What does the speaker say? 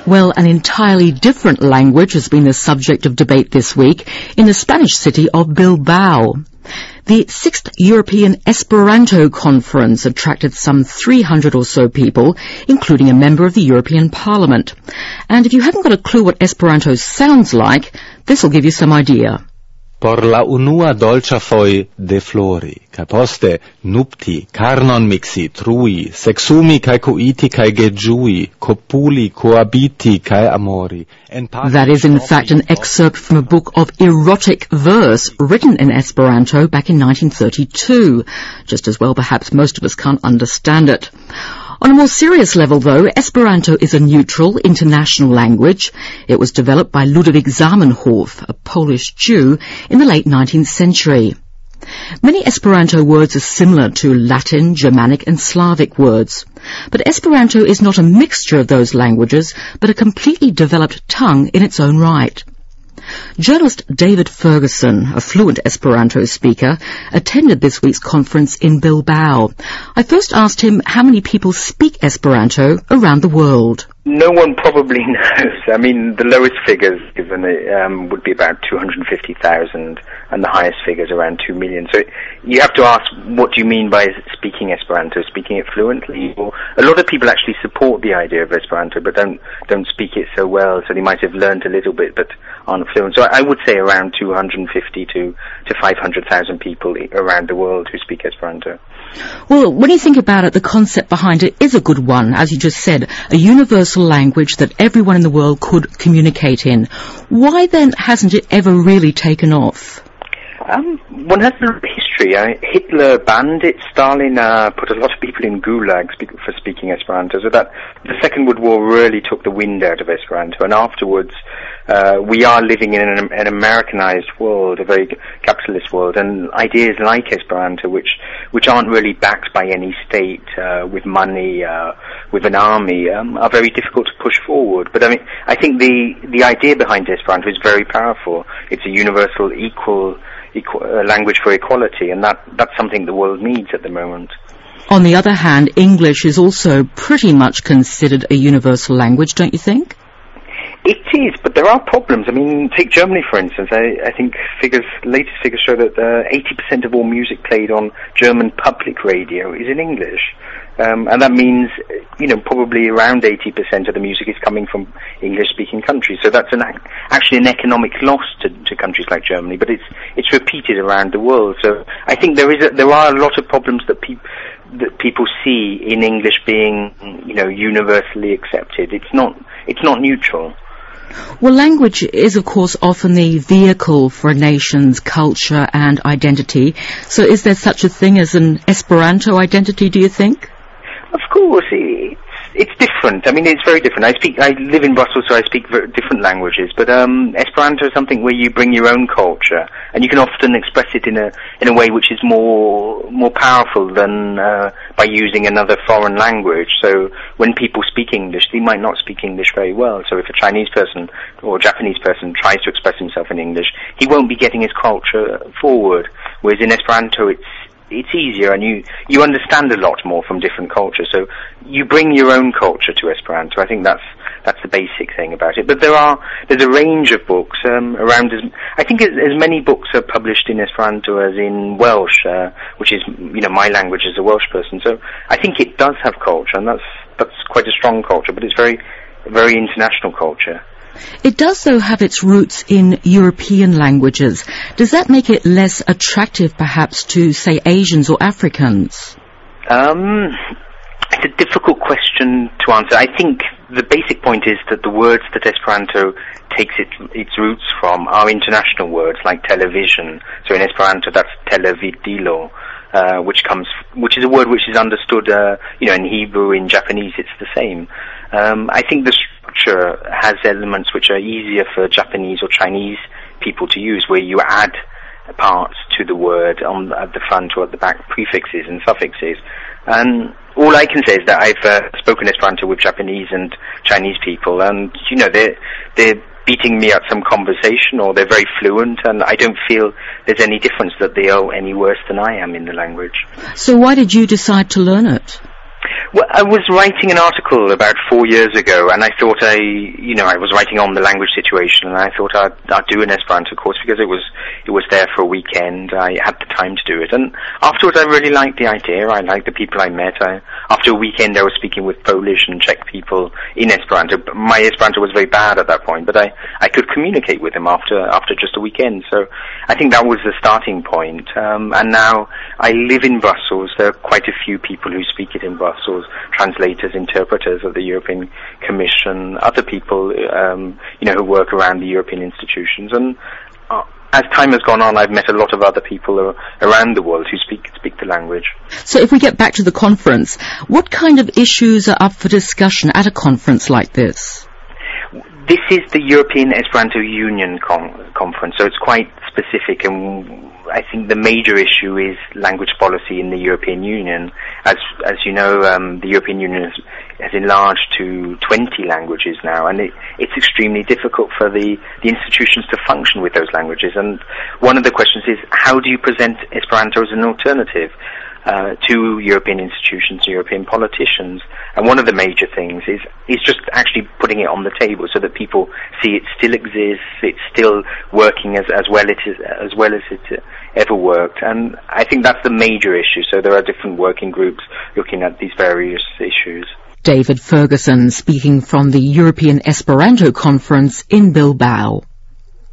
Well, an entirely different language has been the subject of debate this week in the Spanish city of Bilbao. The 6th European Esperanto Conference attracted some 300 or so people, including a member of the European Parliament. And if you haven't got a clue what Esperanto sounds like, this will give you some idea. Por la unua dolcia foi de flori, ca poste nupti, carnon mixi, trui, sexumi cae coiti cae gejui, copuli, coabiti cae amori. That is in fact an excerpt from a book of erotic verse written in Esperanto back in 1932. Just as well perhaps most of us can't understand it. On a more serious level, though, Esperanto is a neutral, international language. It was developed by Ludwig Zamenhof, a Polish Jew, in the late 19th century. Many Esperanto words are similar to Latin, Germanic and Slavic words. But Esperanto is not a mixture of those languages, but a completely developed tongue in its own right. Journalist David Ferguson, a fluent Esperanto speaker, attended this week's conference in Bilbao. I first asked him how many people speak Esperanto around the world. No one probably knows. I mean, the lowest figures given would be about 250,000, and the highest figures around 2 million. So you have to ask, what do you mean by speaking Esperanto? Speaking it fluently? Or a lot of people actually support the idea of Esperanto, but don't speak it so well. So they might have learned a little bit, but aren't fluent. So I would say around 250 to 500,000 people around the world who speak Esperanto. Well, when you think about it, the concept behind it is a good one, as you just said, a universal language that everyone in the world could communicate in. Why then hasn't it ever really taken off? One has the history. Hitler banned it. Stalin put a lot of people in gulags for speaking Esperanto. So that the Second World War really took the wind out of Esperanto. And afterwards, we are living in an Americanized world, a very capitalist world, and ideas like Esperanto, which aren't really backed by any state with money, with an army, are very difficult to push forward. But I mean, I think the idea behind Esperanto is very powerful. It's a universal, equal language for equality, and that's something the world needs at the moment. On the other hand, English is also pretty much considered a universal language, don't you think? It is, but there are problems. I mean, take Germany, for instance. I think latest figures show that 80% of all music played on German public radio is in English. And that means, probably around 80% of the music is coming from English-speaking countries. So that's actually an economic loss to countries like Germany, but it's repeated around the world. So I think there are a lot of problems that people see in English being, universally accepted. It's not neutral. Well, language is, of course, often the vehicle for a nation's culture and identity. So is there such a thing as an Esperanto identity, do you think? Of course, it's different. I mean, it's very different. I live in Brussels, so I speak different languages. But Esperanto is something where you bring your own culture, and you can often express it in a way which is more powerful than by using another foreign language. So when people speak English, they might not speak English very well. So if a Chinese person or a Japanese person tries to express himself in English, he won't be getting his culture forward. Whereas in Esperanto, it's easier, and you understand a lot more from different cultures. So you bring your own culture to Esperanto. I think that's the basic thing about it. But there's a range of books around. I think as many books are published in Esperanto as in Welsh, which is my language as a Welsh person. So I think it does have culture, and that's quite a strong culture. But it's very, very international culture. It does, though, have its roots in European languages. Does that make it less attractive, perhaps, to, say, Asians or Africans? It's a difficult question to answer. I think the basic point is that the words that Esperanto takes its roots from are international words, like television. So in Esperanto, that's televidilo, which is a word which is understood, in Hebrew, in Japanese, it's the same. I think the structure has elements which are easier for Japanese or Chinese people to use, where you add parts to the word at the front or at the back, prefixes and suffixes. And all I can say is that I've spoken Esperanto with Japanese and Chinese people, and they're beating me at some conversation, or they're very fluent, and I don't feel there's any difference that they are any worse than I am in the language. So why did you decide to learn it? Well, I was writing an article about 4 years ago, and I thought I was writing on the language situation, and I thought I'd do an Esperanto course because it was there for a weekend. I had the time to do it, and afterwards I really liked the idea. I liked the people I met. After a weekend I was speaking with Polish and Czech people in Esperanto. My Esperanto was very bad at that point, but I could communicate with them after just a weekend. So I think that was the starting point. And now I live in Brussels. There are quite a few people who speak it in Brussels, translators, interpreters of the European Commission, other people, who work around the European institutions. And as time has gone on, I've met a lot of other people around the world who speak the language. So if we get back to the conference, what kind of issues are up for discussion at a conference like this? This is the European Esperanto Union conference, so it's quite specific, and I think the major issue is language policy in the European Union. As you know, the European Union has enlarged to 20 languages now, and it's extremely difficult for the institutions to function with those languages. And one of the questions is, how do you present Esperanto as an alternative to European institutions, European politicians? And one of the major things is just actually putting it on the table so that people see it still exists, it's still working as well as it ever worked. And I think that's the major issue. So there are different working groups looking at these various issues. David Ferguson speaking from the European Esperanto Conference in Bilbao.